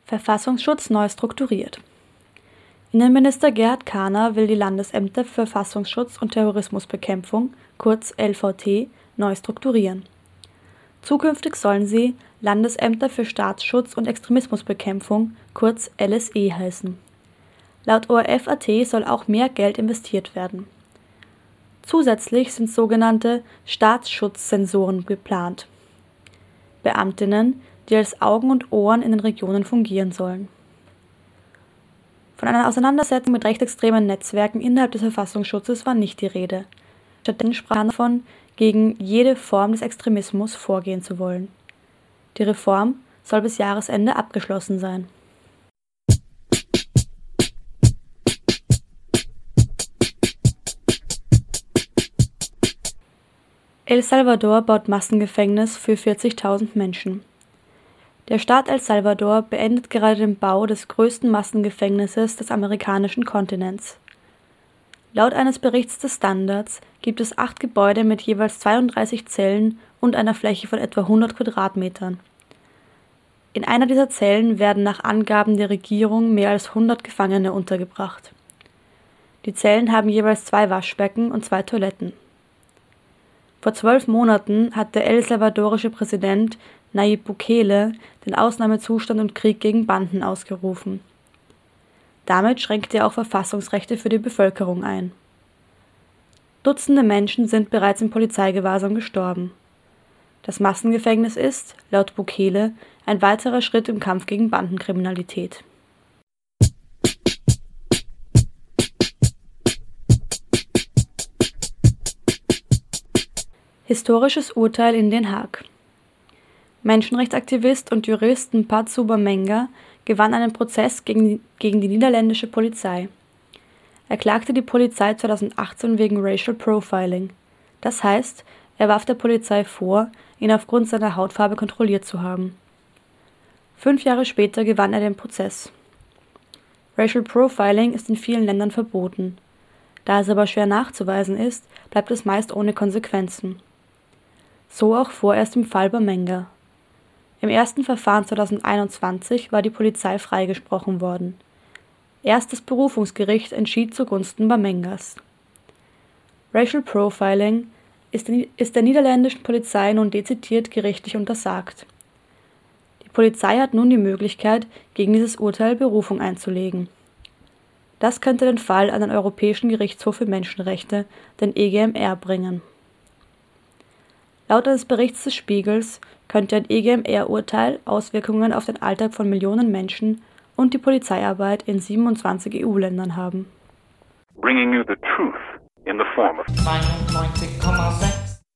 Verfassungsschutz neu strukturiert. Innenminister Gerhard Kahner will die Landesämter für Verfassungsschutz und Terrorismusbekämpfung, kurz LVT, neu strukturieren. Zukünftig sollen sie Landesämter für Staatsschutz und Extremismusbekämpfung, kurz LSE, heißen. Laut ORF.at soll auch mehr Geld investiert werden. Zusätzlich sind sogenannte Staatsschutzsensoren geplant. Beamtinnen, die als Augen und Ohren in den Regionen fungieren sollen. Von einer Auseinandersetzung mit rechtsextremen Netzwerken innerhalb des Verfassungsschutzes war nicht die Rede. Stattdessen sprach man davon, gegen jede Form des Extremismus vorgehen zu wollen. Die Reform soll bis Jahresende abgeschlossen sein. El Salvador baut Massengefängnis für 40.000 Menschen. Der Staat El Salvador beendet gerade den Bau des größten Massengefängnisses des amerikanischen Kontinents. Laut eines Berichts des Standards gibt es 8 Gebäude mit jeweils 32 Zellen und einer Fläche von etwa 100 Quadratmetern. In einer dieser Zellen werden nach Angaben der Regierung mehr als 100 Gefangene untergebracht. Die Zellen haben jeweils 2 Waschbecken und 2 Toiletten. Vor 12 Monaten hat der El Salvadorische Präsident Nayib Bukele den Ausnahmezustand und Krieg gegen Banden ausgerufen. Damit schränkte er auch Verfassungsrechte für die Bevölkerung ein. Dutzende Menschen sind bereits im Polizeigewahrsam gestorben. Das Massengefängnis ist, laut Bukele, ein weiterer Schritt im Kampf gegen Bandenkriminalität. Historisches Urteil in Den Haag. Menschenrechtsaktivist und Jurist Mpatsu Bamenge gewann einen Prozess gegen die niederländische Polizei. Er klagte die Polizei 2018 wegen Racial Profiling. Das heißt, er warf der Polizei vor, ihn aufgrund seiner Hautfarbe kontrolliert zu haben. 5 Jahre später gewann er den Prozess. Racial Profiling ist in vielen Ländern verboten. Da es aber schwer nachzuweisen ist, bleibt es meist ohne Konsequenzen. So auch vorerst im Fall Bamenge. Im ersten Verfahren 2021 war die Polizei freigesprochen worden. Erst das Berufungsgericht entschied zugunsten Bamengas. Racial Profiling ist der niederländischen Polizei nun dezidiert gerichtlich untersagt. Die Polizei hat nun die Möglichkeit, gegen dieses Urteil Berufung einzulegen. Das könnte den Fall an den Europäischen Gerichtshof für Menschenrechte, den EGMR, bringen. Laut eines Berichts des Spiegels könnte ein EGMR-Urteil Auswirkungen auf den Alltag von Millionen Menschen und die Polizeiarbeit in 27 EU-Ländern haben. Bringing you the truth in the form of 99,6